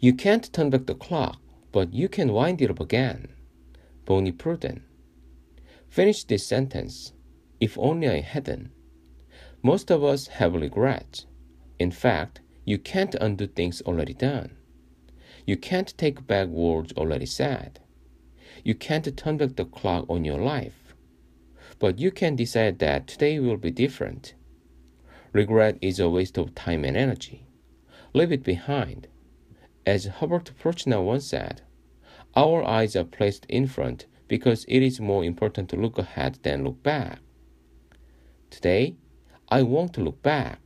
You can't turn back the clock, but you can wind it up again. Bonnie Pruden. Finish this sentence. If only I hadn't. Most of us have regrets. In fact, you can't undo things already done. You can't take back words already said. You can't turn back the clock on your life. But you can decide that today will be different. Regret is a waste of time and energy. Leave it behind. As Herbert Prochnow once said, our eyes are placed in front because it is more important to look ahead than look back. Today, I want to look back.